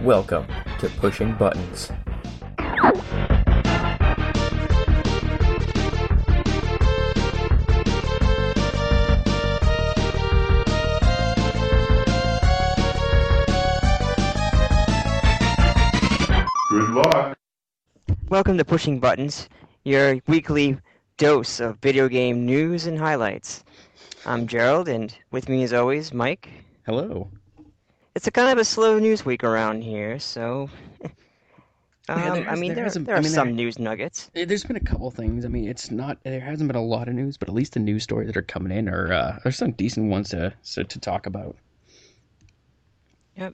Welcome to Pushing Buttons. Good luck. Welcome to Pushing Buttons, your weekly dose of video game news and highlights. I'm Gerald, and with me as always, Mike. Hello. It's a kind of a slow news week around here, so there are some news nuggets. There's been a couple things. I mean, there hasn't been a lot of news, but at least the news stories that are coming in are there's some decent ones to talk about. Yep.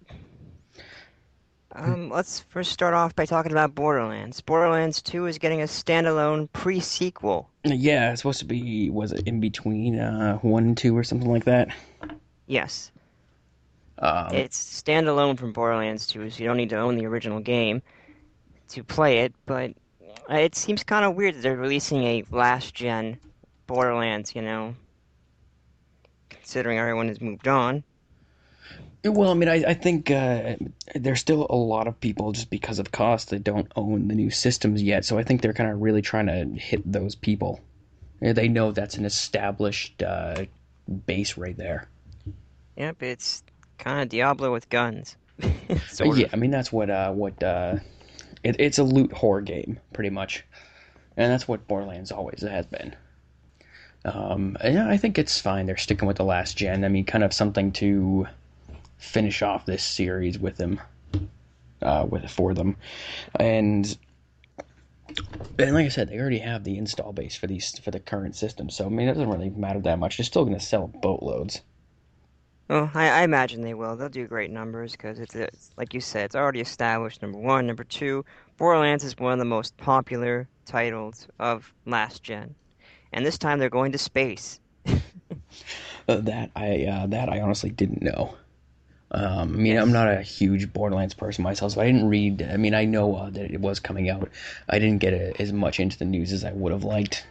Let's first start off by talking about Borderlands. Borderlands 2 is getting a standalone pre-sequel. Yeah, it's supposed to be, was it in between 1 and 2 or something like that? Yes. Um, It's standalone from Borderlands 2, so you don't need to own the original game to play it, but it seems kind of weird that they're releasing a last-gen Borderlands, considering everyone has moved on. well, I mean, I think there's still a lot of people, just because of cost, that don't own the new systems yet, so I think they're kind of really trying to hit those people. They know that's an established base right there. Yep, it's kind of Diablo with guns. Sort Yeah, of. I mean, that's it's a loot horror game, pretty much. And that's what Borderlands always has been. Yeah, I think it's fine. They're sticking with the last gen. I mean, kind of something to finish off this series with them, for them. And like I said, they already have the install base for the current system. So I mean, it doesn't really matter that much. They're still going to sell boatloads. Well, I imagine they will. They'll do great numbers because it's like you said, it's already established. Number one, number two, Borderlands is one of the most popular titles of last gen, and this time they're going to space. That I honestly didn't know. I mean, I'm not a huge Borderlands person myself, so I didn't read. I mean, I know that it was coming out. I didn't get as much into the news as I would have liked.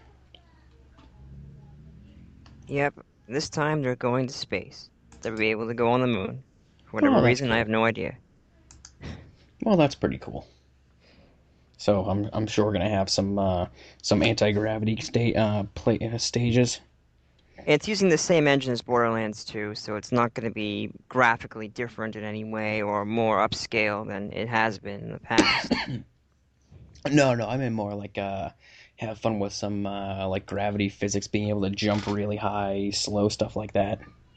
Yep, this time they're going to space. They'll be able to go on the moon. For Oh, whatever that's reason, I cool. have no idea. Well, that's pretty cool. So I'm sure we're gonna have some anti-gravity stages. It's using the same engine as Borderlands 2, so it's not going to be graphically different in any way or more upscale than it has been in the past. No, I mean more like have fun with some like gravity physics, being able to jump really high, slow stuff like that.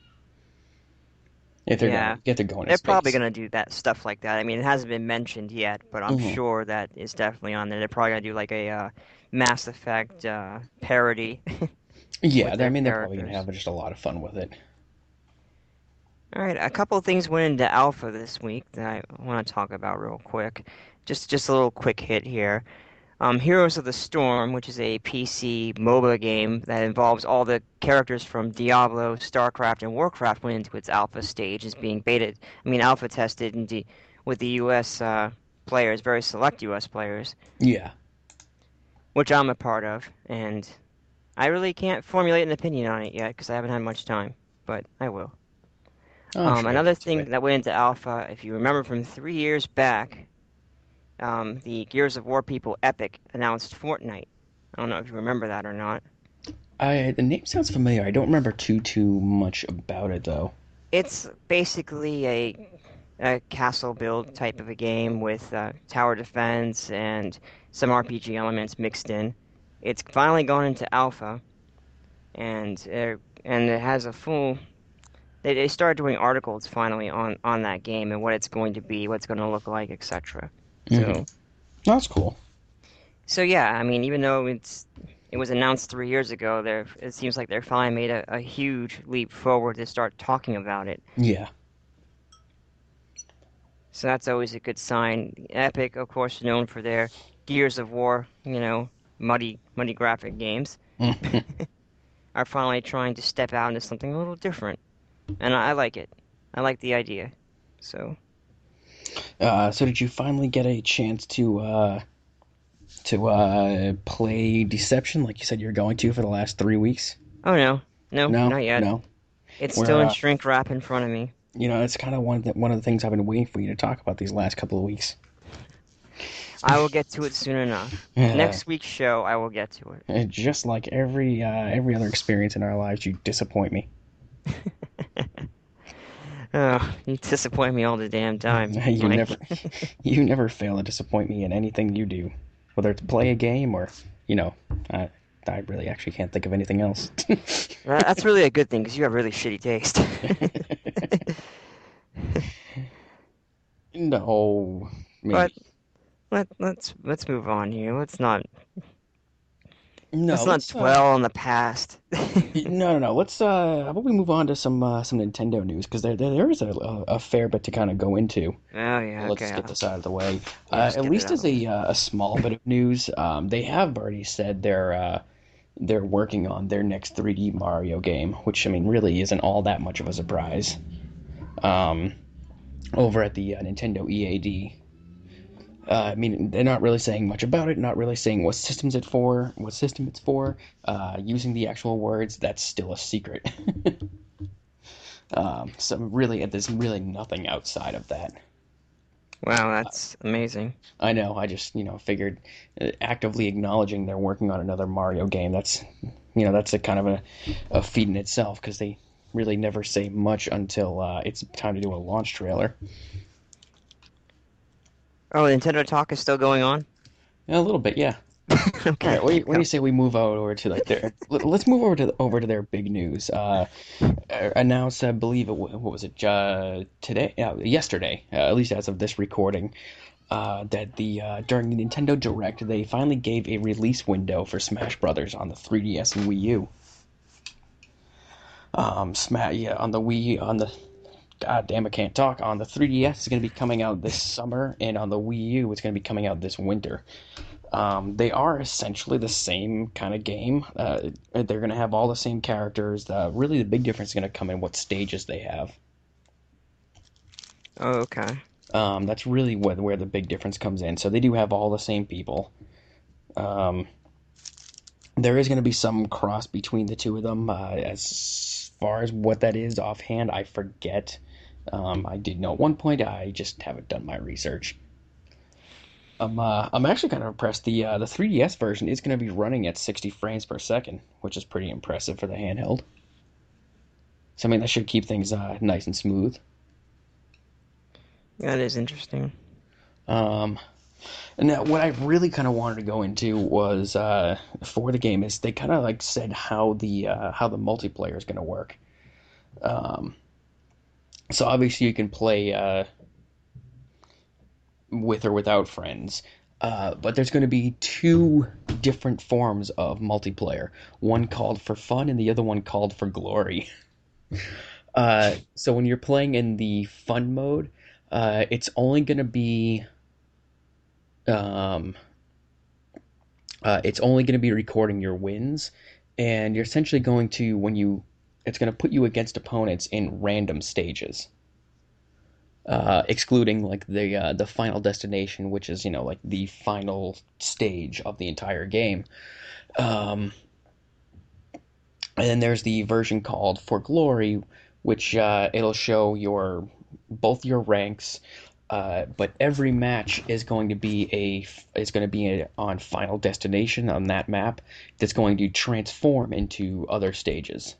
Yeah, If they're going to they're probably space. going to do that stuff like that. I mean, it hasn't been mentioned yet, but I'm Hmm. sure that is definitely on there. They're probably going to do like a Mass Effect parody Yeah, with their I mean they're probably gonna characters. have just a lot of fun with it. All right, a couple of things went into alpha this week that I want to talk about real quick. Just a little quick hit here. Heroes of the Storm, which is a PC MOBA game that involves all the characters from Diablo, StarCraft, and Warcraft, went into its alpha stage, is being alpha tested with the U.S. Players, very select U.S. players, Yeah. which I'm a part of, and I really can't formulate an opinion on it yet because I haven't had much time, but I will. I'm sure you'll Another get to thing it. that went into alpha, if you remember from 3 years back, the Gears of War people, Epic, announced Fortnite. I don't know if you remember that or not. The name sounds familiar. I don't remember too much about it though. It's basically a castle build type of a game with tower defense and some RPG elements mixed in. It's finally gone into alpha, and it has a full. They started doing articles finally on that game and what it's going to be, what it's going to look like, etc. Hmm. So That's cool. So yeah, I mean, even though it was announced 3 years ago, it seems like they're finally made a huge leap forward to start talking about it. Yeah. So that's always a good sign. Epic, of course, known for their Gears of War, muddy graphic games, are finally trying to step out into something a little different, and I like it. I like the idea. So So did you finally get a chance to play Deception like you said you're going to for the last 3 weeks? oh no, No, not yet. no. It's still Where in shrink wrap in front of me. It's kind of one of the things I've been waiting for you to talk about these last couple of weeks. I will get to it soon enough. Uh, Next week's show, I will get to it. and just like every other experience in our lives, you disappoint me. Oh, you disappoint me all the damn time, You Mike. never you never fail to disappoint me in anything you do, whether it's play a game or you know, I I really actually can't think of anything else. That's really a good thing because you have really shitty taste. No, But maybe. let's move on here. No, Let's not let's dwell on the past. no. Let's how about we move on to some Nintendo news because there is a fair bit to kind of go into. Oh yeah, Let's okay. get this out of the way. Yeah, just At get it least out of as the way. a small bit of news, they have already said they're working on their next 3D Mario game, which I mean really isn't all that much of a surprise. Um, Over at the Nintendo EAD. I mean, they're not really saying much about it, not really saying what system it's for. Using the actual words, that's still a secret. So really, there's really nothing outside of that. Wow, that's amazing. I know. I just figured actively acknowledging they're working on another Mario game. That's a kind of a feat in itself because they really never say much until it's time to do a launch trailer. Oh, Nintendo Talk is still going on? Yeah, a little bit, yeah. All Okay, right. keep What do you going. say we move over to like their? Let's move over to their big news. Announced, I believe what was it? Today? Yesterday, at least as of this recording, that the during the Nintendo Direct, they finally gave a release window for Smash Brothers on the 3DS and Wii U. Yeah, on the Wii, on the God damn, I can't talk. On the 3DS, it's going to be coming out this summer, and on the Wii U, it's going to be coming out this winter. They are essentially the same kind of game. They're going to have all the same characters. Really, the big difference is going to come in what stages they have. Oh, okay. That's really where the big difference comes in. So they do have all the same people. Um, there is going to be some cross between the two of them. As far as what that is offhand, I forget. I did know at one point. I just haven't done my research. I'm actually kind of impressed. The 3DS version is going to be running at 60 frames per second, which is pretty impressive for the handheld. So I mean that should keep things nice and smooth. That is interesting. Um, and now what I really kind of wanted to go into was for the game is they kind of like said how the multiplayer is going to work. Um, so obviously you can play with or without friends. But there's going to be two different forms of multiplayer. One called for fun, and the other one called for glory. So when you're playing in the fun mode, it's only going to be um, it's only going to be recording your wins, and you're essentially going to it's going to put you against opponents in random stages. Excluding like the final destination, which is like the final stage of the entire game. Um, and then there's the version called For Glory, which it'll show your both your ranks, but every match is going to be on Final Destination on that map that's going to transform into other stages.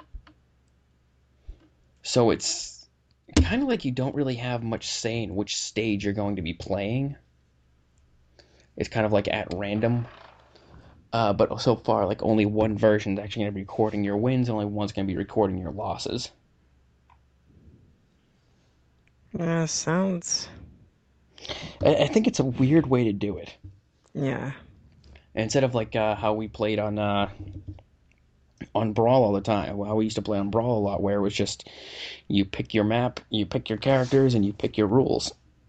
So it's kind of like you don't really have much say in which stage you're going to be playing. It's kind of like at random. But so far, like only one version is actually going to be recording your wins, only one's going to be recording your losses. Yeah, sounds. I think it's a weird way to do it. Yeah. Instead of like how we played on Brawl all the time, how we used to play on Brawl a lot, where it was just you pick your map, you pick your characters, and you pick your rules.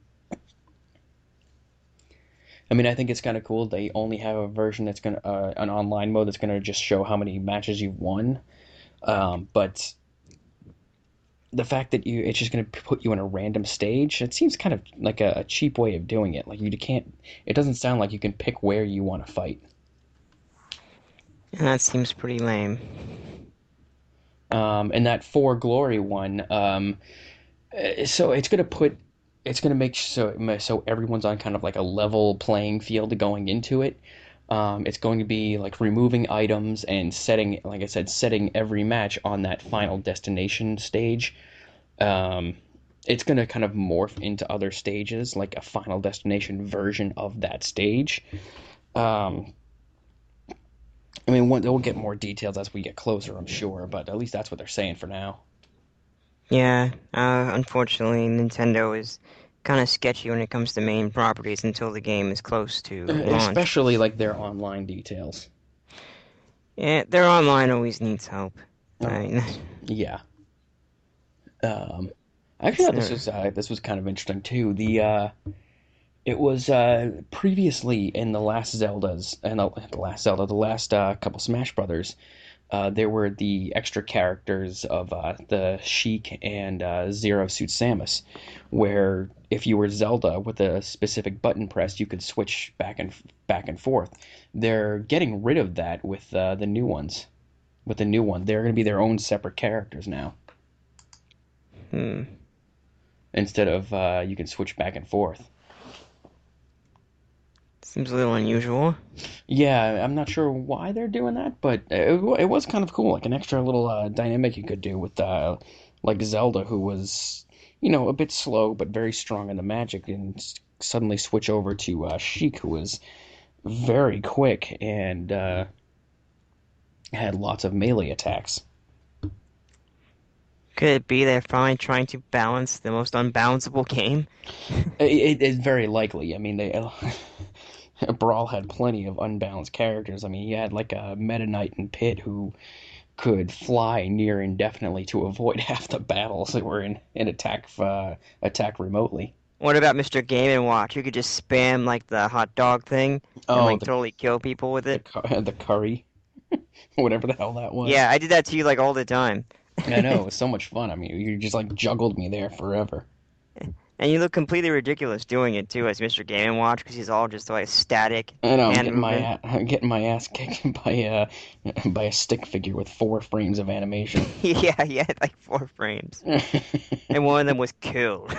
I mean, I think it's kind of cool. They only have a version that's gonna an online mode that's gonna just show how many matches you've won. But the fact that it's just gonna put you in a random stage, it seems kind of like a cheap way of doing it. Like you can't. It doesn't sound like you can pick where you want to fight. And that seems pretty lame. And that For Glory one, So it's gonna make so everyone's on kind of like a level playing field going into it. It's going to be like removing items and setting, like I said, setting every match on that final destination stage. Um, it's going to kind of morph into other stages, like a final destination version of that stage. Um, I mean, we'll get more details as we get closer, I'm sure, but at least that's what they're saying for now. Yeah, unfortunately, Nintendo is kind of sketchy when it comes to main properties until the game is close to launch. Especially like their online details. Yeah, their online always needs help. I Um, mean, yeah. Um, I actually it's thought never. this was kind of interesting too. It was previously in the last Zeldas and the last couple Smash Brothers. There were the extra characters of the Sheik and Zero Suit Samus, where if you were Zelda with a specific button press, you could switch back and forth. They're getting rid of that with the new ones. With the new one, they're going to be their own separate characters now, Hmm. instead of you can switch back and forth. Seems a little unusual. Yeah, I'm not sure why they're doing that, but it was kind of cool, like an extra little dynamic you could do with like Zelda, who was, a bit slow but very strong in the magic, and suddenly switch over to Sheik, who was very quick and had lots of melee attacks. Could it be they're finally trying to balance the most unbalanceable game? It's very likely. I mean, they Brawl had plenty of unbalanced characters. I mean, you had like a Meta Knight and Pit who could fly near indefinitely to avoid half the battles that were in attack remotely. What about Mr. Game and Watch? You could just spam like the hot dog thing and Oh, like totally kill people with it. the curry, whatever the hell that was. Yeah, I did that to you like all the time. I know it was so much fun. I mean, you just like juggled me there forever. And you look completely ridiculous doing it too as Mr. Game and Watch because he's all just like static I know hand movement. I'm getting my ass kicked by a stick figure with 4 frames of animation. Yeah, he had like 4 frames. And one of them was killed.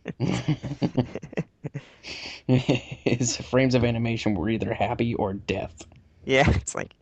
His frames of animation were either happy or death. Yeah, it's like,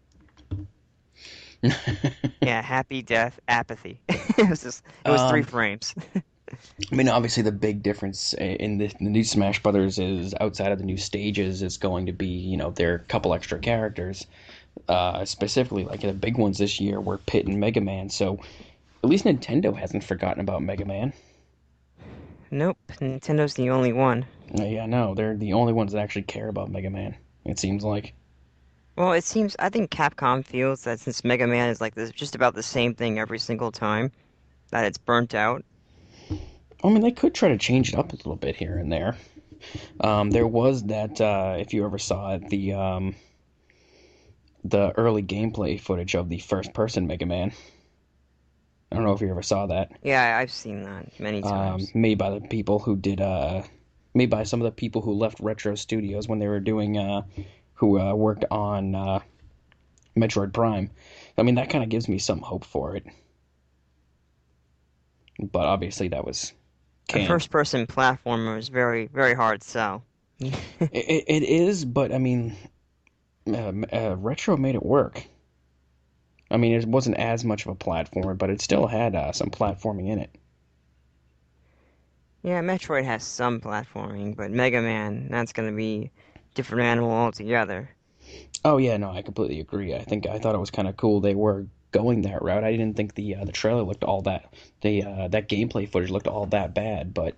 yeah, happy, death, apathy. It was three Um, frames. I mean, obviously, the big difference in the new Smash Brothers is outside of the new stages is going to be, their couple extra characters. Specifically, like the big ones this year were Pit and Mega Man. So at least Nintendo hasn't forgotten about Mega Man. Nope, Nintendo's the only one. Yeah, no, they're the only ones that actually care about Mega Man. It seems like. Well, it seems, I think Capcom feels that since Mega Man is like this, just about the same thing every single time, that it's burnt out. I mean, they could try to change it up a little bit here and there. There was that if you ever saw it, the early gameplay footage of the first person Mega Man. I don't know if you ever saw that. Yeah, I've seen that many times. Made by the people who did made by some of the people who left Retro Studios when they were doing who worked on Metroid Prime. I mean, that kind of gives me some hope for it, but obviously that was A canned. first-person platformer is very, very hard sell. It is, but I mean, Retro made it work. I mean, it wasn't as much of a platformer, but it still had some platforming in it. Yeah, Metroid has some platforming, but Mega Man, that's gonna be different animal altogether. Oh yeah, no, I completely agree. I thought it was kind of cool they were going that route. I didn't think the trailer looked all that gameplay footage looked all that bad, but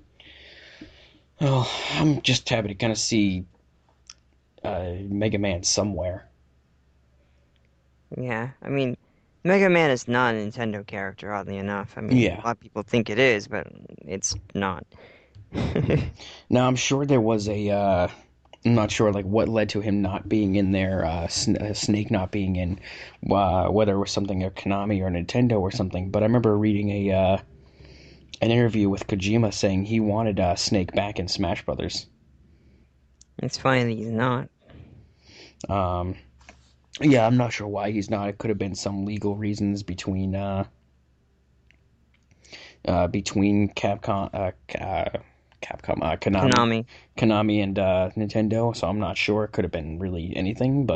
oh, I'm just happy to kind of see Mega Man somewhere. Yeah, I mean, Mega Man is not a Nintendo character, oddly enough. I mean, Yeah. a lot of people think it is, but it's not. Now I'm sure there was a. I'm not sure like what led to him not being in there. Snake not being in, whether it was something of Konami or Nintendo or something. But I remember reading a an interview with Kojima saying he wanted Snake back in Smash Brothers. It's funny that he's not. Um, yeah, I'm not sure why he's not. It could have been some legal reasons between between Capcom, Konami. Konami and Nintendo. So I'm not sure. It could have been really anything,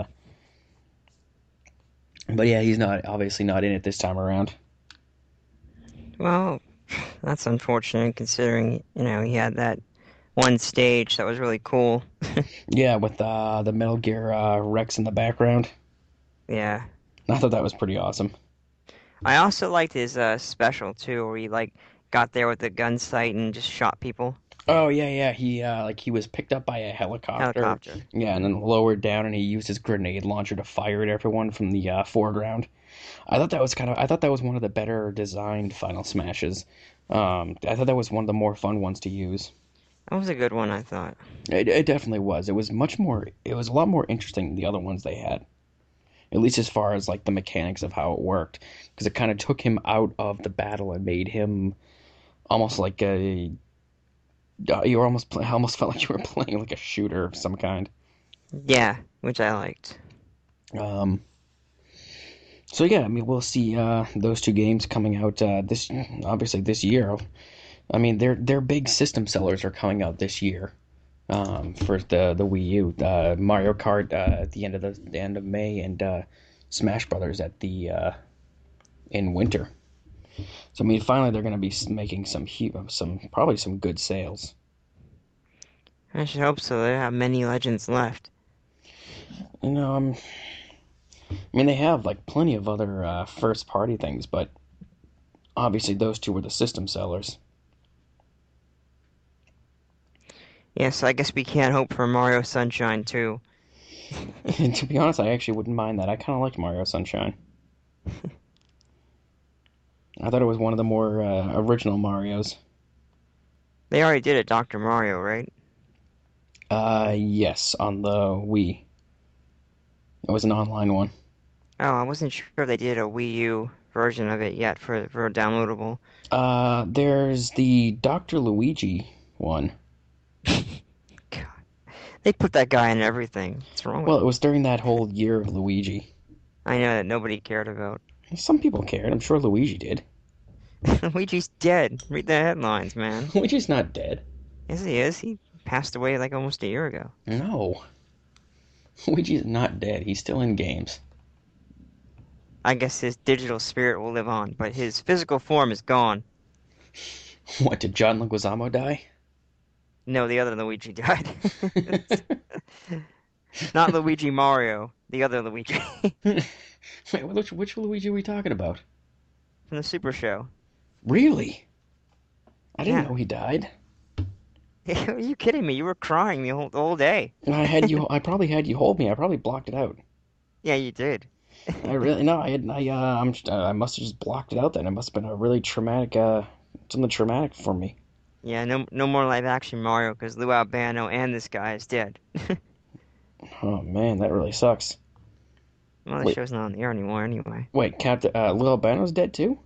but yeah, he's not obviously not in it this time around. Well, that's unfortunate considering, he had that one stage that was really cool. Yeah, with the Metal Gear Rex in the background. Yeah. I thought that was pretty awesome. I also liked his special too, where he like got there with the gun sight and just shot people. Oh yeah, yeah. He was picked up by a helicopter. Helicopter. Yeah, and then lowered down, and he used his grenade launcher to fire at everyone from the foreground. I thought that was one of the better designed Final Smashes. I thought that was one of the more fun ones to use. That was a good one, I thought. It definitely was. It was much more. It was a lot more interesting than the other ones they had. At least as far as like the mechanics of how it worked, because it kind of took him out of the battle and made him almost like a. You were almost felt like you were playing like a shooter of some kind. Yeah, which I liked. Um, so yeah, I mean, we'll see those two games coming out this obviously this year. I mean, their big system sellers are coming out this year. For the Wii U, Mario Kart at the end of May, and Smash Brothers at the in winter. So I mean, finally they're going to be making probably some good sales. I should hope so. They have many legends left. You know, I mean they have like plenty of other first party things, but obviously those two were the system sellers. Yeah, so I guess we can't hope for Mario Sunshine too. And to be honest, I actually wouldn't mind that. I kind of liked Mario Sunshine. I thought it was one of the more original Marios. They already did it, Dr. Mario, right? Yes, on the Wii. It was an online one. Oh, I wasn't sure if they did a Wii U version of it yet for downloadable. There's the Dr. Luigi one. God, they put that guy in everything. What's wrong with Well, it was during that whole year of Luigi. I know that nobody cared about. Some people cared. I'm sure Luigi did. Luigi's dead. Read the headlines, man. Luigi's not dead. Yes, he is. He passed away like almost a year ago. No. Luigi's not dead. He's still in games. I guess his digital spirit will live on, but his physical form is gone. What, did John Leguizamo die? No, the other Luigi died. Not Luigi Mario, the other Luigi Wait, which Luigi are we talking about? from the Super Show. Really? I didn't Yeah. know he died. Are you kidding me? You were crying the whole day. I probably had you hold me. I probably blocked it out. Yeah, you did. I really no. I must have just blocked it out then. It must have been a really traumatic. Something traumatic for me. Yeah, no more live action Mario because Lou Albano and this guy is dead. Oh man, that really sucks. Well, the Wait, show's not on the air anymore anyway. wait, Captain Lil Albano's dead too?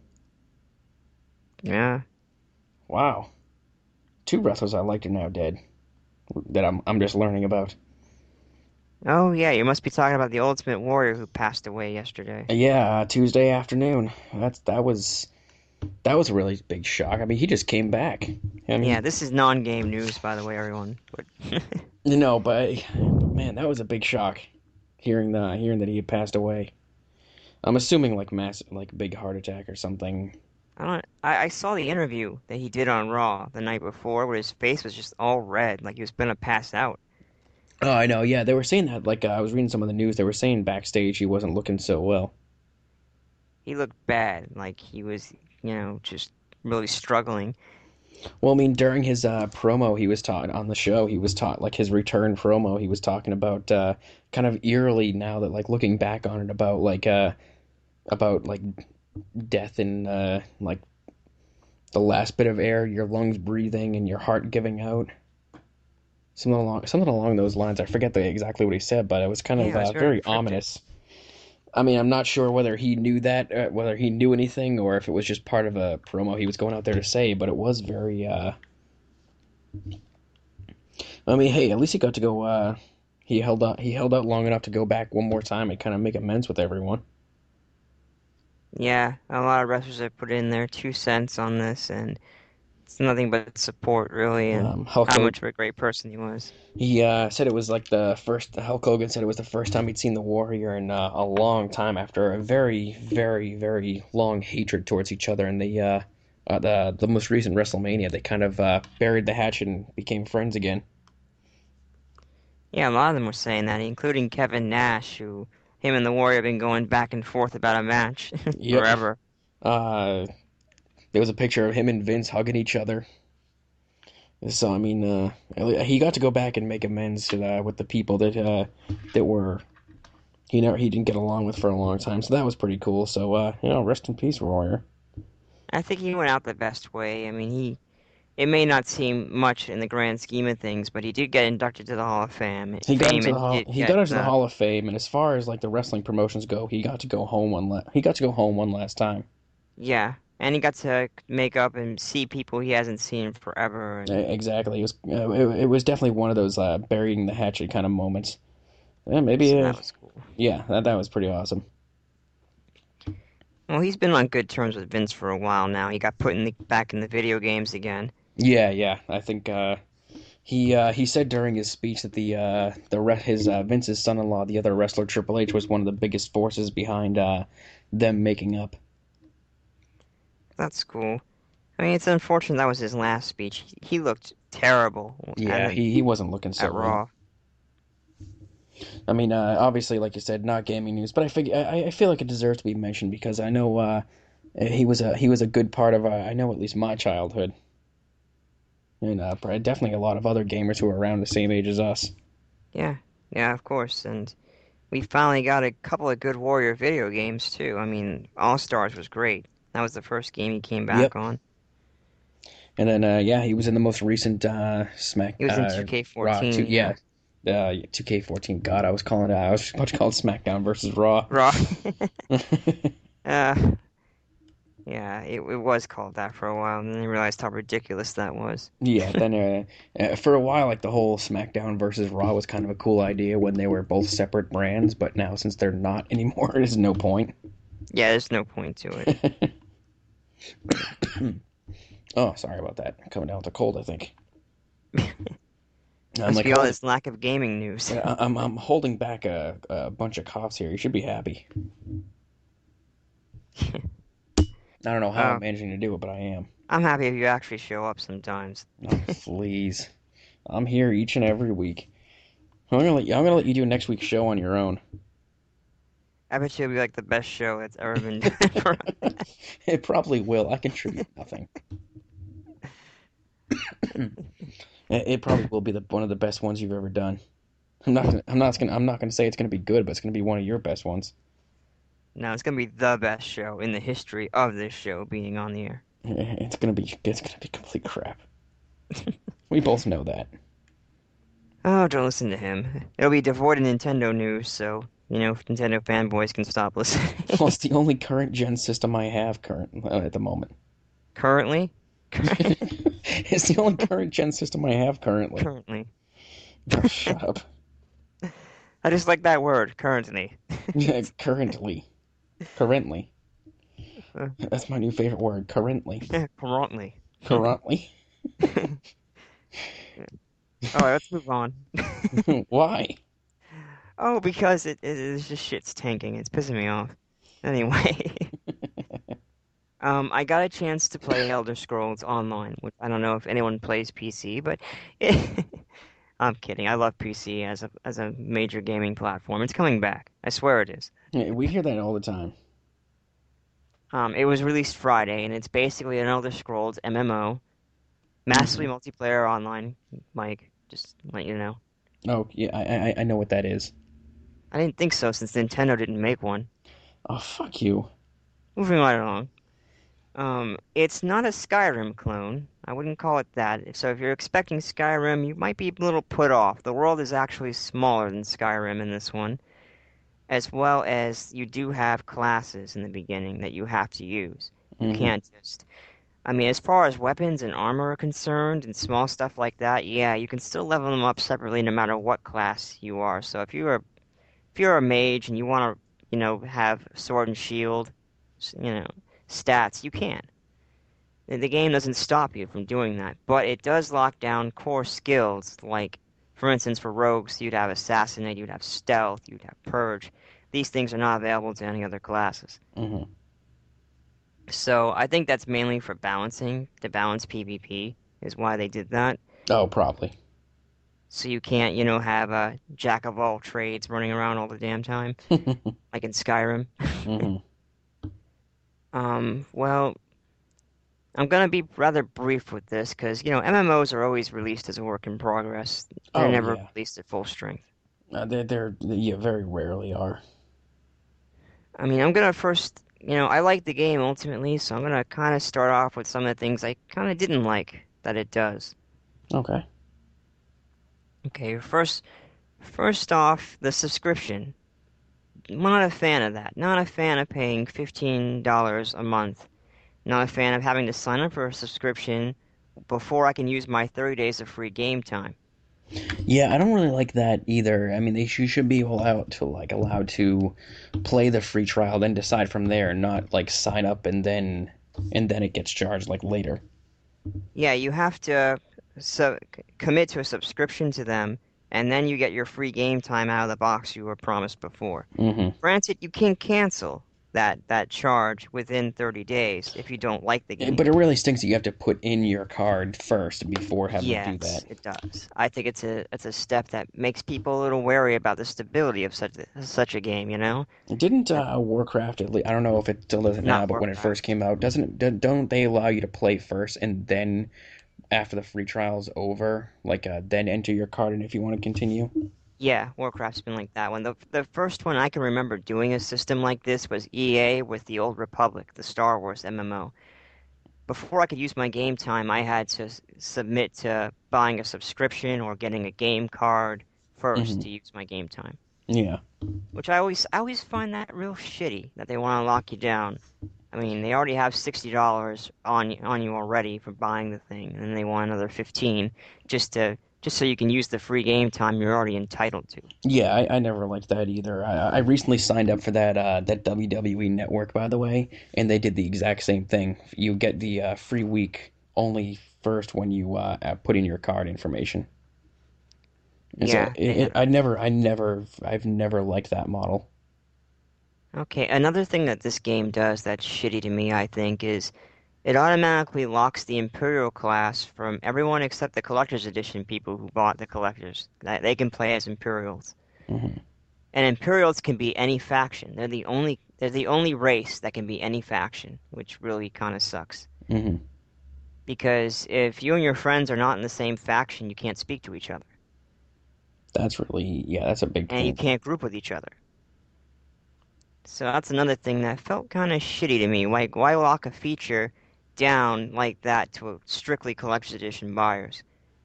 Yeah. Wow, two wrestlers I liked are now dead. That I'm just learning about. Oh, yeah, you must be talking about the Ultimate Warrior who passed away yesterday. Yeah, Tuesday afternoon. That was a really big shock. I mean, he just came back. I Yeah, mean, this is non-game news, by the way, everyone. But but man, that was a big shock. Hearing that he had passed away. I'm assuming like like big heart attack or something. I saw the interview that he did on Raw the night before, where his face was just all red, like he was gonna pass out. Oh, I know. Yeah, they were saying that. Like, I was reading some of the news. They were saying backstage he wasn't looking so well. He looked bad, like he was, just really struggling. Well, I mean, during his promo, he was talking on the show. He was taught like his return promo. He was talking about kind of eerily now that like looking back on it about like death and like the last bit of air your lungs breathing and your heart giving out. Something along those lines. I forget exactly what he said, but it was kind of Yeah, it was very very cryptic. ominous. I mean, I'm not sure whether he knew that, whether he knew anything, or if it was just part of a promo he was going out there to say. But it was very. I mean, hey, at least he got to go. He held out. He held out long enough to go back one more time and kind of make amends with everyone. Yeah, a lot of wrestlers have put in their 2 cents on this, and it's nothing but support, really, and Hulk how Hogan, much of a great person he was. he said it was like the first. Hulk Hogan said it was the first time he'd seen the Warrior in a long time after a very, very, very long hatred towards each other. And the most recent WrestleMania, they kind of buried the hatchet and became friends again. Yeah, a lot of them were saying that, including Kevin Nash, who him and the Warrior have been going back and forth about a match Yep. forever. Uh, there was a picture of him and Vince hugging each other. So I mean, he got to go back and make amends with the people that were he didn't get along with for a long time. So that was pretty cool. So rest in peace, Warrior. I think he went out the best way. I mean, it may not seem much in the grand scheme of things, but he did get inducted to the Hall of Fame, and he did He get got into the Hall of Fame, and as far as like the wrestling promotions go, he got to go home one last time. yeah, and he got to make up and see people he hasn't seen in forever, and Exactly. It was definitely one of those burying the hatchet kind of moments. so that was cool. Yeah, that was pretty awesome. Well, he's been on good terms with Vince for a while now. He got put back in the video games again. Yeah, yeah. I think he said during his speech that his Vince's son-in-law, the other wrestler Triple H, was one of the biggest forces behind them making up. That's cool. I mean, it's unfortunate that was his last speech. He looked terrible Yeah, he wasn't looking so at good. Raw. I mean, obviously, like you said, not gaming news, but I feel like it deserves to be mentioned because I know he was a good part of I know at least my childhood, and definitely a lot of other gamers who are around the same age as us. Yeah, yeah, of course. And we finally got a couple of good Warrior video games too. I mean, All Stars was great. That was the first game he came back Yep. on. And then yeah, he was in the most recent He was in Raw 2, 2K14, yeah, yeah. 2K14. God, I was about to call it SmackDown versus Raw. Raw. Uh, yeah, it was called that for a while, and then they realized how ridiculous that was. Yeah, then for a while, like the whole SmackDown versus Raw was kind of a cool idea when they were both separate brands, but now since they're not anymore, there's no point. Yeah, there's no point to it. Oh, sorry about that. I'm coming down with a cold, I think. I'm Must like be all holding, this lack of gaming news. I'm holding back a bunch of coughs here. You should be happy. I don't know how I'm Oh, managing to do it, but I am. I'm happy if you actually show up sometimes. Oh, please. I'm here each and every week. I'm gonna let you do next week's show on your own. I bet you it'll be like the best show that's ever been done for It probably will. I contribute nothing. It probably will be one of the best ones you've ever done. I'm not gonna say it's gonna be good, but it's gonna be one of your best ones. No, it's gonna be the best show in the history of this show being on the air. It's gonna be complete crap. We both know that. Oh, don't listen to him. It'll be devoid of Nintendo news, so, Nintendo fanboys can stop listening. Well, it's the only current gen system I have at the moment. Currently? It's the only current gen system I have currently. Currently. Oh, shut up. I just like that word, currently. Currently. Currently. That's my new favorite word. Currently. Currently. Currently. Alright, let's move on. Why? Oh, because it's just shit's tanking. It's pissing me off. Anyway. I got a chance to play Elder Scrolls Online, which I don't know if anyone plays PC, but I'm kidding. I love PC as a major gaming platform. It's coming back. I swear it is. Yeah, we hear that all the time. It was released Friday, and it's basically an Elder Scrolls MMO, massively Mhm. multiplayer online. Mike, just let you know. Oh, yeah, I know what that is. I didn't think so since Nintendo didn't make one. Oh, fuck you. Moving right along. It's not a Skyrim clone. I wouldn't call it that. So if you're expecting Skyrim, you might be a little put off. The world is actually smaller than Skyrim in this one, as well as you do have classes in the beginning that you have to use. You Hmm. can't just. I mean, as far as weapons and armor are concerned and small stuff like that, yeah, you can still level them up separately no matter what class you are. So if you're a mage and you want to, have sword and shield, stats, you can. The game doesn't stop you from doing that, but it does lock down core skills like, for instance, for rogues, you'd have assassinate, you'd have stealth, you'd have purge. These things are not available to any other classes. Hmm. So I think that's mainly for balancing, to balance PvP is why they did that. Oh, probably. So you can't, have a jack of all trades running around all the damn time, like in Skyrim. Hmm. Well, I'm gonna be rather brief with this because, MMOs are always released as a work in progress. They're Oh never yeah. released at full strength. They're yeah, very rarely are. I mean, I'm gonna first, I like the game ultimately, so I'm gonna kind of start off with some of the things I kind of didn't like that it does. Okay. Okay, first off, the subscription. Not a fan of that. Not a fan of paying $15 a month. Not a fan of having to sign up for a subscription before I can use my 30 days of free game time. Yeah, I don't really like that either. I mean, should be allowed to play the free trial, then decide from there, not like sign up and then it gets charged like later. Yeah, you have to commit to a subscription to them, and then you get your free game time out of the box you were promised before. Hmm. Granted, you can cancel that charge within 30 days if you don't like the game. But it really stinks that you have to put in your card first before having to do Yes, that. it does. I think it's a step that makes people a little wary about the stability of such a game, Didn't Warcraft, at least, I don't know if it still does it now, Not but when it first Warcraft. came out, don't they allow you to play first and then after the free trial's over, then enter your card and if you want to continue? Yeah, Warcraft's been like that one. The first one I can remember doing a system like this was EA with the Old Republic, the Star Wars MMO. Before I could use my game time, I had to submit to buying a subscription or getting a game card first Hmm. to use my game time. Yeah. Which I always find that real shitty that they want to lock you down. I mean, they already have $60 on you already for buying the thing, and then they want another 15 just so you can use the free game time you're already entitled to. Yeah, I never liked that either. I recently signed up for that WWE Network, by the way, and they did the exact same thing. You get the free week only first when you put in your card information. And so Yeah, they have. I've never liked that model. Okay, another thing that this game does that's shitty to me, I think, is it automatically locks the Imperial class from everyone except the Collector's Edition people who bought the Collectors. That they can play as Imperials. Hmm. And Imperials can be any faction. They're the only race that can be any faction, which really kind of sucks. Hmm. Because if you and your friends are not in the same faction, you can't speak to each other, That's a big and you point. can't group with each other. So that's another thing that felt kind of shitty to me. Like, why lock a feature down like that to strictly collector's edition buyers?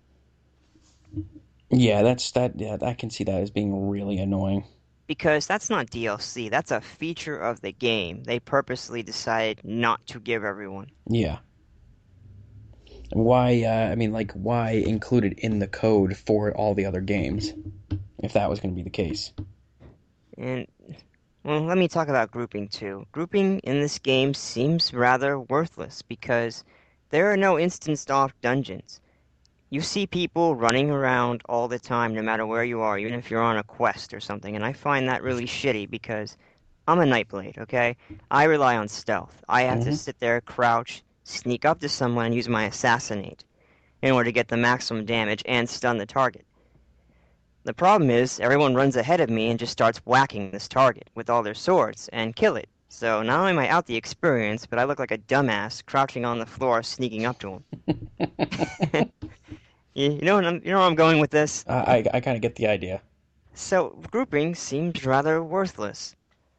Yeah, I can see that as being really annoying. Because that's not DLC, that's a feature of the game. They purposely decided not to give everyone. Yeah. Why, I mean, why include it in the code for all the other games if that was going to be the case? And, well, let me talk about grouping too. Grouping in this game seems rather worthless because there are no instanced off dungeons. You see people running around all the time, no matter where you are, even if you're on a quest or something, and I find that really shitty because I'm a Nightblade, okay? I rely on stealth. I have to Hmm. sit there, crouch, sneak up to someone, and use my assassinate in order to get the maximum damage and stun the target. The problem is, everyone runs ahead of me and just starts whacking this target with all their swords and kill it. So not only am I out the experience, but I look like a dumbass crouching on the floor, sneaking up to him. You know where I'm going with this? I kind of get the idea. So grouping seems rather worthless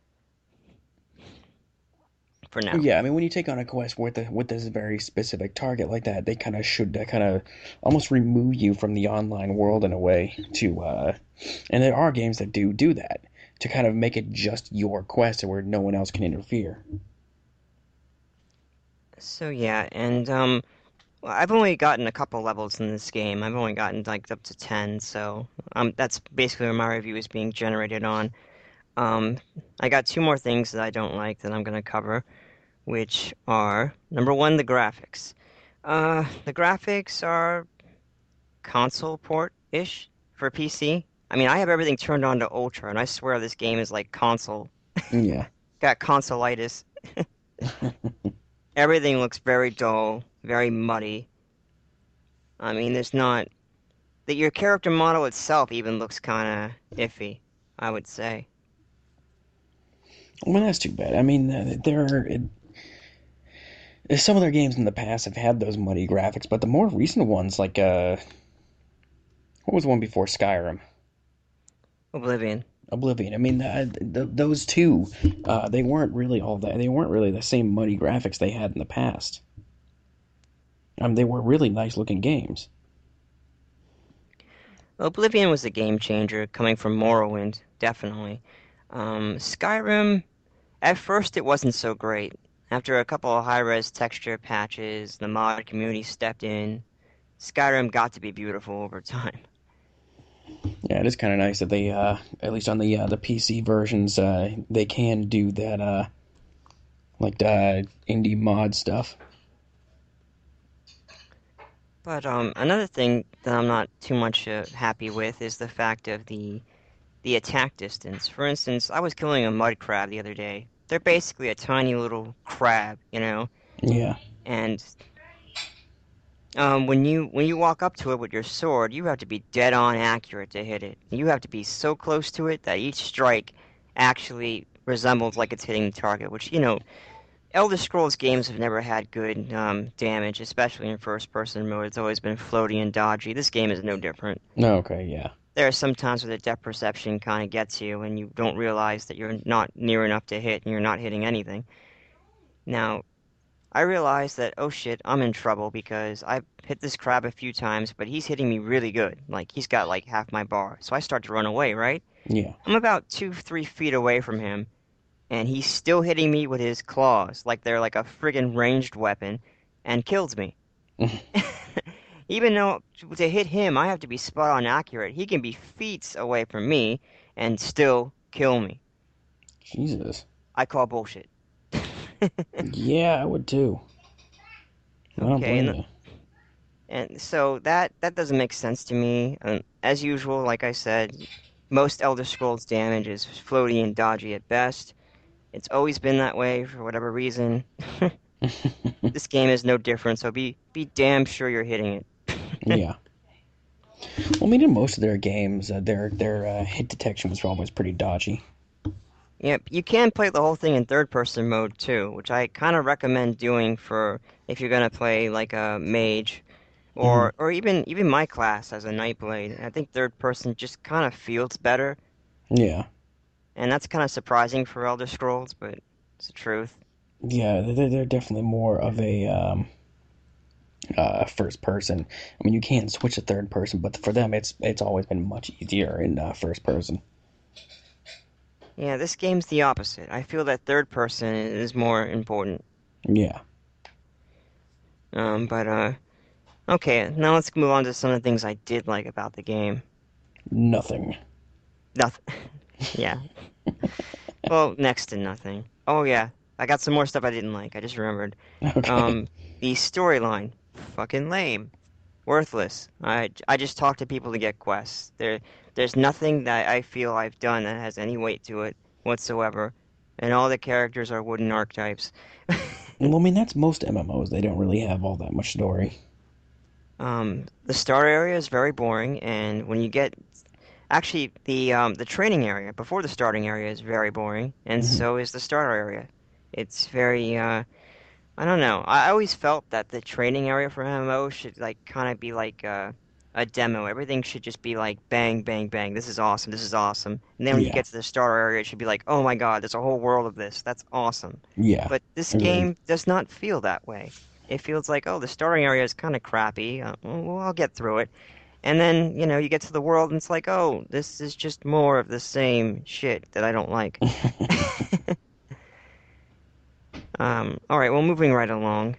for now. Yeah, I mean, when you take on a quest with this very specific target like that, they kind of should kind of almost remove you from the online world in a way and there are games that do that to kind of make it just your quest where no one else can interfere. So yeah, and well, I've only gotten a couple levels in this game. I've only gotten like up to 10, so that's basically where my review is being generated on. Um, I got two more things that I don't like that I'm gonna cover. which are number one, the graphics. The graphics are console port-ish for PC. I mean, I have everything turned on to Ultra, and I swear this game is like console. Yeah. Got consolitis. Everything looks very dull, very muddy. I mean, there's not that your character model itself even looks kind of iffy, I would say. Well, that's too bad. I mean, some of their games in the past have had those muddy graphics, but the more recent ones, like what was the one before Skyrim? Oblivion. Oblivion. I mean, those two, they weren't really all that. They weren't really the same muddy graphics they had in the past. They were really nice looking games. Oblivion was a game changer coming from Morrowind, definitely. Skyrim, at first it wasn't so great. After a couple of high-res texture patches, the mod community stepped in. Skyrim got to be beautiful over time. Yeah, it is kind of nice that they, at least on the PC versions, they can do that, like the indie mod stuff. But another thing that I'm not too much happy with is the fact of the attack distance. For instance, I was killing a mud crab the other day. They're basically a tiny little crab, you know, Yeah. and when you walk up to it with your sword, you have to be dead on accurate to hit it. You have to be so close to it that each strike actually resembles like it's hitting the target, which, Elder Scrolls games have never had good damage, especially in first-person mode. It's always been floaty and dodgy. This game is no different. No, okay, yeah. There are some times where the depth perception kind of gets you, and you don't realize that you're not near enough to hit, and you're not hitting anything. Now, I realize that, oh shit, I'm in trouble because I've hit this crab a few times, but he's hitting me really good. Like, he's got like half my bar. So I start to run away, right? Yeah. I'm about 2, 3 feet away from him, and he's still hitting me with his claws, like they're like a friggin' ranged weapon, and kills me. Even though to hit him, I have to be spot on accurate. He can be feet away from me and still kill me. Jesus. I call bullshit. Yeah, I would too. I don't Okay, blame and you. and so that doesn't make sense to me. As usual, like I said, most Elder Scrolls damage is floaty and dodgy at best. It's always been that way for whatever reason. This game is no different, so be damn sure you're hitting it. Yeah. Well, I mean, in most of their games, their hit detection was always pretty dodgy. Yep, you can play the whole thing in third person mode too, which I kind of recommend doing for if you're gonna play like a mage Hmm. or even my class as a Nightblade. I think third person just kind of feels better, Yeah. and that's kind of surprising for Elder Scrolls, but it's the truth. Yeah, they're definitely more of a first person. I mean, you can switch to third person, but for them, it's always been much easier in first person. Yeah, this game's the opposite. I feel that third person is more important. Yeah. But okay, now let's move on to some of the things I did like about the game. Nothing. Nothing. Yeah. Well, next to nothing. Oh yeah, I got some more stuff I didn't like. I just remembered. Okay. The storyline, fucking lame, worthless. I just talk to people to get quests. There's nothing that I feel I've done that has any weight to it whatsoever, and all the characters are wooden archetypes. Well, I mean, that's most MMOs. They don't really have all that much story. The start area is very boring, and when you get actually the training area before the starting area is very boring, and Hmm. so is the starter area. It's very I don't know. I always felt that the training area for MMO should like kind of be like a demo. Everything should just be like bang, bang, bang. This is awesome. This is awesome. And then when you Yeah. get to the starter area, it should be like, oh my God, there's a whole world of this. That's awesome. Yeah. But this Agreed. game does not feel that way. It feels like, oh, the starting area is kind of crappy. Well, I'll get through it. And then, you get to the world and it's like, oh, this is just more of the same shit that I don't like. All right, well, moving right along.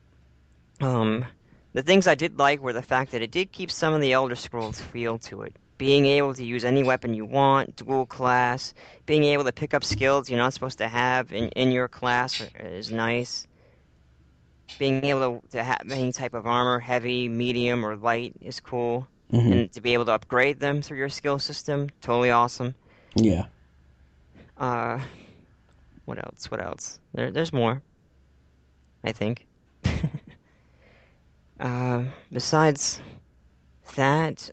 Um, the things I did like were the fact that it did keep some of the Elder Scrolls feel to it. being able to use any weapon you want, dual class, being able to pick up skills you're not supposed to have in your class is nice. Being able to have any type of armor, heavy, medium, or light, is cool. Hmm. And to be able to upgrade them through your skill system, totally awesome. Yeah. Uh, what else? What else? There's more, I think. Besides that,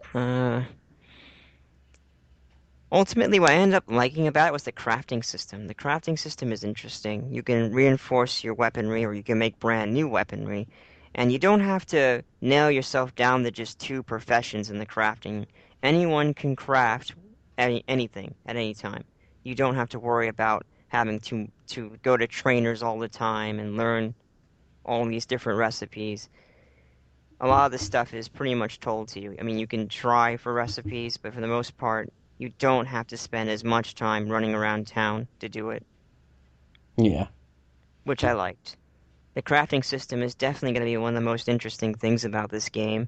ultimately, what I ended up liking about it was the crafting system. The crafting system is interesting. You can reinforce your weaponry, or you can make brand new weaponry, and you don't have to nail yourself down to just two professions in the crafting. Anyone can craft anything at any time. You don't have to worry about having to go to trainers all the time and learn all these different recipes. A lot of this stuff is pretty much told to you. I mean, you can try for recipes, but for the most part, you don't have to spend as much time running around town to do it, Yeah. which I liked. The crafting system is definitely going to be one of the most interesting things about this game.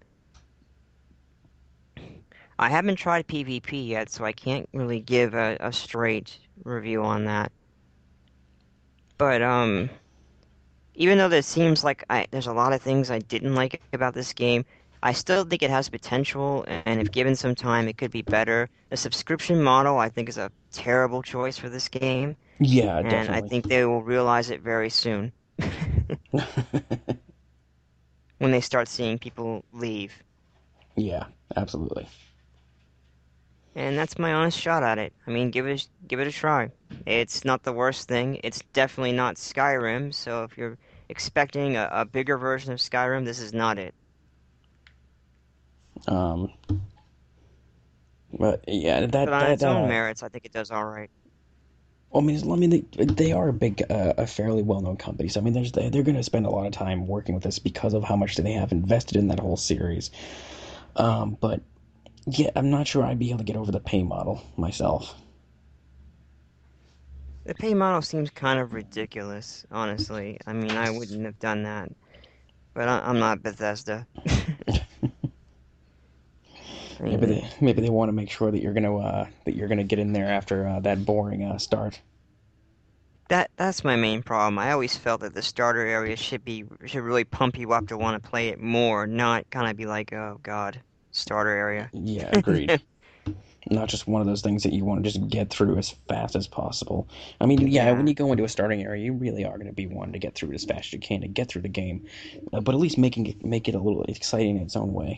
I haven't tried PvP yet, so I can't really give a straight review on that. But even though there seems like there's a lot of things I didn't like about this game, I still think it has potential, and if given some time, it could be better. The subscription model, I think, is a terrible choice for this game, Yeah, and I definitely. think they will realize it very soon when they start seeing people leave. Yeah, absolutely. And that's my honest shot at it. I mean, give it a try. It's not the worst thing. It's definitely not Skyrim, so if you're expecting a bigger version of Skyrim, this is not it. Um, but yeah, But on its own merits, I think it does all right. well, they are a fairly well-known company. So I mean, they're going to spend a lot of time working with us because of how much they have invested in that whole series. But yeah, I'm not sure I'd be able to get over the pay model myself. The pay model seems kind of ridiculous, honestly. I mean, I wouldn't have done that, but I'm not Bethesda. I mean, Maybe they want to make sure that you're gonna get in there after that boring start. that's my main problem. I always felt that the starter area should really pump you up to want to play it more, not kind of be like, oh God, starter area. Yeah, agreed. Not just one of those things that you want to just get through as fast as possible. I mean, yeah, when Yeah. you go into a starting area, you really are going to be wanting to get through it as fast as you can to get through the game, but at least make it a little exciting in its own way.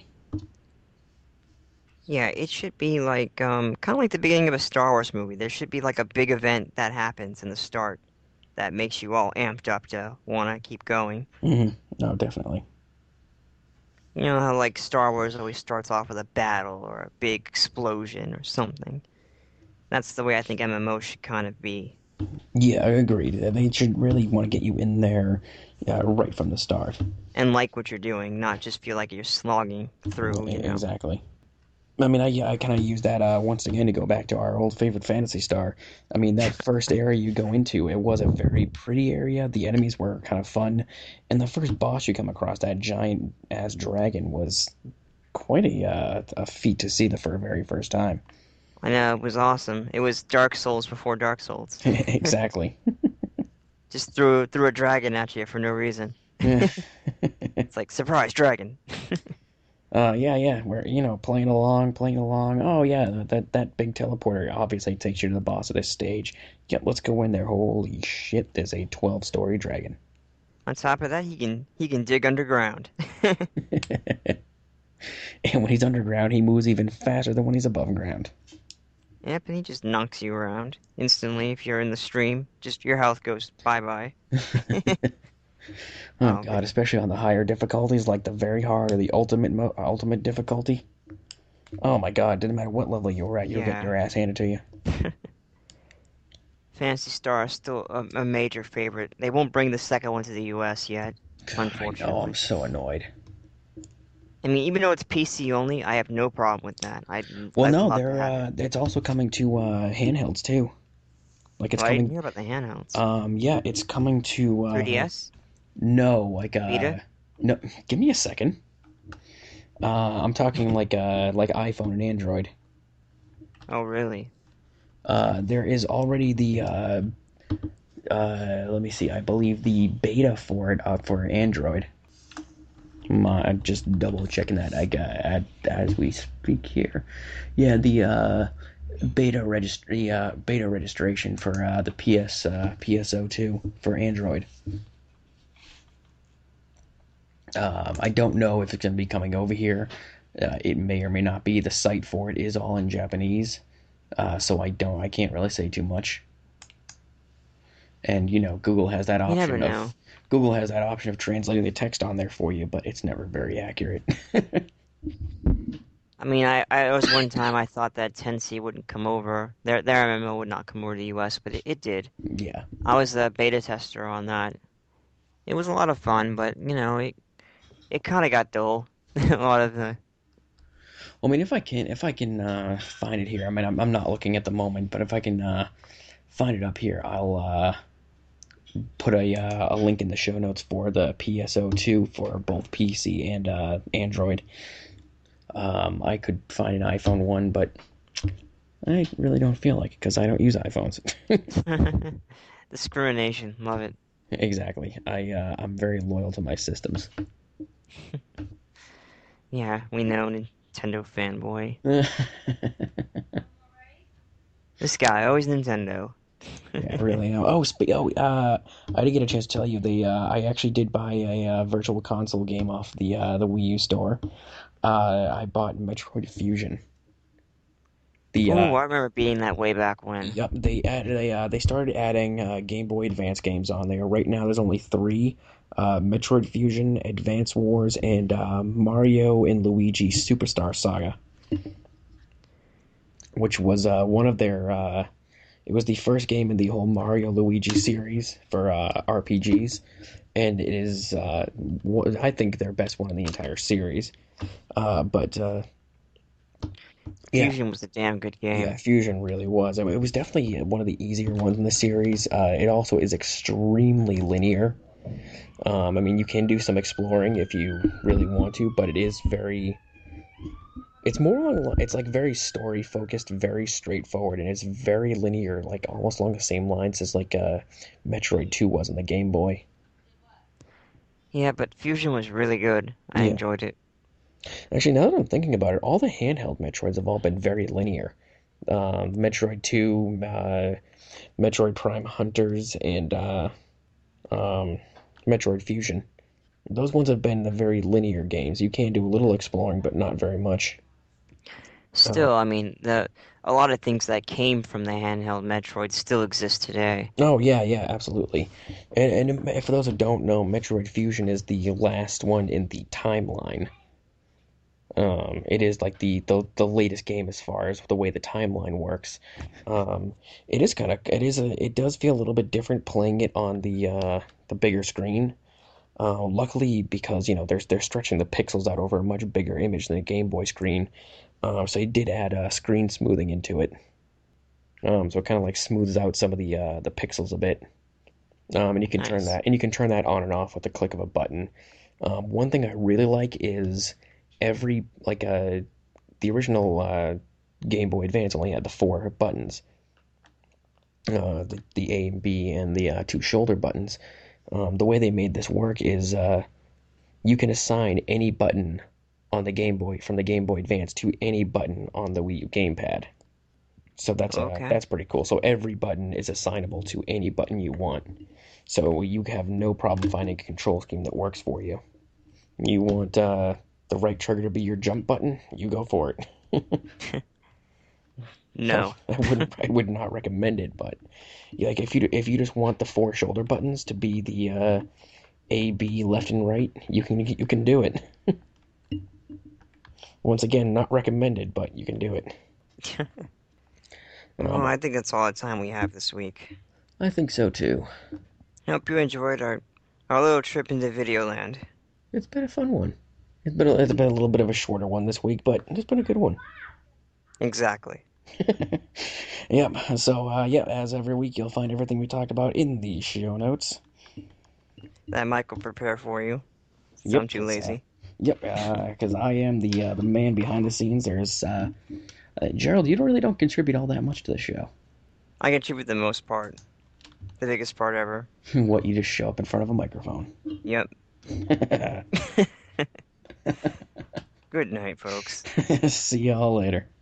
Yeah, it should be like kind of like the beginning of a Star Wars movie. There should be like a big event that happens in the start that makes you all amped up to want to keep going. Hmm. No, definitely. You know how like Star Wars always starts off with a battle or a big explosion or something. That's the way I think MMO should kind of be. Yeah, I agreed. They should really want to get you in there right from the start. And like what you're doing, not just feel like you're slogging through, you know. Exactly. I mean, yeah, I kind of use that once again to go back to our old favorite Fantasy Star. I mean, that first area you go into, it was a very pretty area. The enemies were kind of fun, and the first boss you come across, that giant ass dragon, was quite a feat to see the for very first time. I know, it was awesome. It was Dark Souls before Dark Souls. Exactly. Just threw a dragon at you for no reason. It's like, surprise, dragon. Yeah, yeah. We're playing along, playing along. Oh yeah, that big teleporter obviously takes you to the boss of this stage. Yeah, let's go in there. Holy shit! There's a 12-story dragon. On top of that, he can dig underground. And when he's underground, he moves even faster than when he's above ground. Yep, and he just knocks you around instantly if you're in the stream. Just your health goes bye-bye. Oh Oh God, man. especially on the higher difficulties, like the very hard or the ultimate difficulty. Oh my God, didn't matter what level you were at, you were getting Yeah. your ass handed to you. Phantasy Star is still a major favorite. They won't bring the second one to the US yet, God, I know, I'm unfortunately. so annoyed. I mean, even though it's PC only, I have no problem with that. Well, I'd no, love to have it. it's also coming to handhelds too. Like it's Oh, I didn't coming. hear about the handhelds. Yeah, it's coming to 3DS? no, like Vita? no. Give me a second. I'm talking like iPhone and Android. Oh, really? There is already the let me see. I believe the beta for it for Android. I'm just double checking that. I got as we speak here. Yeah, the beta registration for the PSO2 for Android. I don't know if it's going to be coming over here. It may or may not be. The site for it is all in Japanese, so I can't really say too much. And Google has that You never option know. of translating the text on there for you, but it's never very accurate. I mean, I was one time I thought that Tennessee wouldn't come over. Their MMO would not come over to the US, but it did. Yeah. I was the beta tester on that. It was a lot of fun, but it kind of got dull. A lot of the Well, I mean, if I can find it here. I mean, I'm not looking at the moment, but if I can find it up here, I'll put a link in the show notes for the PSO2 for both PC and Android. I could find an iPhone one, but I really don't feel like it because I don't use iPhones. discrimination. Love it. Exactly. I'm very loyal to my systems. Yeah, we know Nintendo fanboy. This guy always Nintendo. Yeah, really. I did get a chance to tell you I actually did buy a virtual console game off the Wii U store. I bought Metroid Fusion. The Oh, I remember being that way back when. Yep, they started adding Game Boy Advance games on there. Right now, there's only three: Metroid Fusion, Advance Wars, and Mario and Luigi Superstar Saga, which was one of their. It was the first game in the whole Mario Luigi series for RPGs, and it is I think their best one in the entire series. But yeah. Fusion was a damn good Yeah, game. Fusion really was. I mean, it was definitely one of the easier ones in the series. It also is extremely linear. I mean, you can do some exploring if you really want to, but it is very. It's more along. It's like very story focused, very straightforward, and it's very linear, like almost along the same lines as like Metroid 2 was on the Game Boy. Yeah, but Fusion was really good. I Yeah. enjoyed it. Actually, now that I'm thinking about it, all the handheld Metroids have all been very linear. Metroid 2, Metroid Prime Hunters, and um, Metroid Fusion. Those ones have been the very linear games. You can do a little exploring, but not very much. Uh, Still, I mean, the a lot of things that came from the handheld Metroid still exist today. oh yeah, yeah, absolutely. And for those who don't know, Metroid Fusion is the last one in the timeline. It is like the latest game as far as the way the timeline works. Um, it does feel a little bit different playing it on the bigger screen. Luckily, because they're stretching the pixels out over a much bigger image than a Game Boy screen, so they did add screen smoothing into it. So it kind of like smooths out some of the pixels a bit. And Nice. you can turn that on and off with the click of a button. One thing I really like is every like the original Game Boy Advance only had the four buttons, the A and B and the two shoulder buttons. The way they made this work is you can assign any button on the Game Boy from the Game Boy Advance to any button on the Wii U gamepad. So Okay. that's pretty cool. So every button is assignable to any button you want. So you have no problem finding a control scheme that works for you. You want the right trigger to be your jump button? You go for it. No. I would not recommend it, but yeah, like if you just want the four shoulder buttons to be the A, B, left and right, you can do it. Once again, not recommended, but you can do it. Well, Um, I think that's all the time we have this week. I think so too. Hope you enjoyed our little trip into Videoland. It's been a fun one. It's been a little bit of a shorter one this week, but it's been a good one. Exactly. Yep. So yeah, as every week, you'll find everything we talked about in the show notes. That Mike will prepare for you. So Yep. I'm too lazy. Yep. Because I am the man behind the scenes. There's Gerald, you really don't contribute all that much to the show. I contribute the most part. The biggest part ever. What, you just show up in front of a microphone? Yep. Good night, folks. See y'all later.